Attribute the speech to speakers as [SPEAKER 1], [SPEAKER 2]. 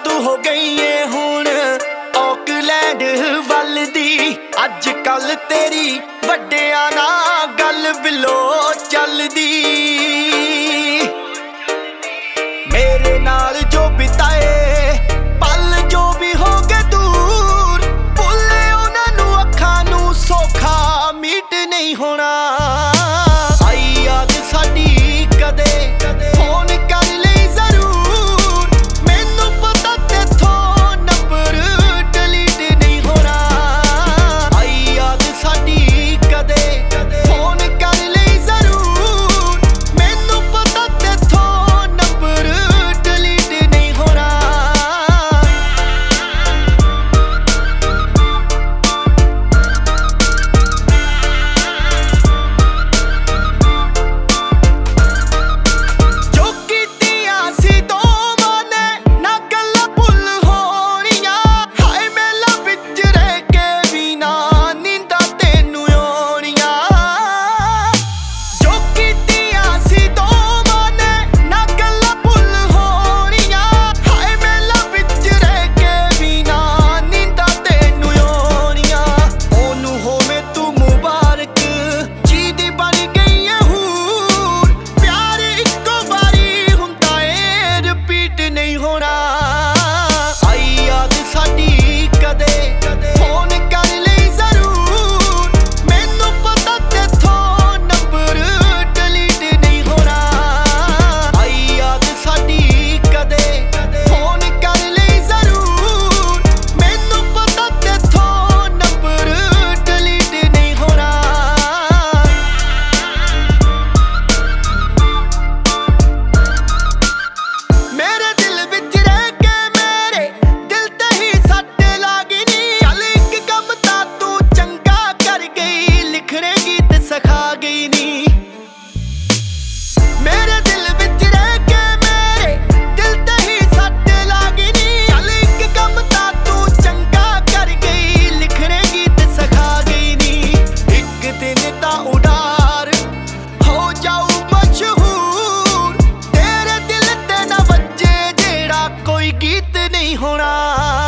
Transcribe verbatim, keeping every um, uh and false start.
[SPEAKER 1] तू हो गई है हुण ऑकलैंड वल दी। अज कल तेरी वड्डियां नाल गल बिलो चलदी। मेरे नाल जो बिताए पल जो भी हो गए दूर, भुले उन्हां नूं अखां नूं सौखा मीट नहीं होना। आई याद साडी कदे फोन कर लई जरूर, मैनू पता तेथों नंबर डिलीट नहीं होना। आई याद साडी कदे फोन कर लई जरूर, मैनू पता तेथों नंबर डिलीट नहीं होना। जो कीतियां सी दोवां ने ना गल्लां भुल होणियां, हाय मेला विच रह के भी ना नींदां तैनूं आउणियां। जो कीतियां सी दोवां ने ना गल्लां भुल होणियां, हाय मेला विच रह के भी ना नींदां तैनूं आउणियां। ओनू होवे तू मुबारक जीदी बन गई है हूर, प्यार इक्को वारी हुंदा ए रिपीट नहीं होना। आई याद साडी कदे फोन कर लई जरूर, मैनू पता तेथों नंबर डिलीट नहीं होना। आई याद साडी कदे फोन कर लई जरूर, मैनू पता तेथों नंबर डिलीट नहीं होना। मेरे दिल विच रह के मेरे दिल ते ही सट लागी नी। चल इक कम तां तू चंगा कर गई, लिखने गीत सिखा गई नी। मेरे दिल विच रह के मेरे दिल ते ही सट लागी नी। चल इक कम तां तू चंगा कर गई, लिखने गीत सिखा गई नी। इक दिन तां उडार हो जाऊ मशहूर, तेरे दिल ते ना वज्जे जेड़ा कोई गीत नहीं होना।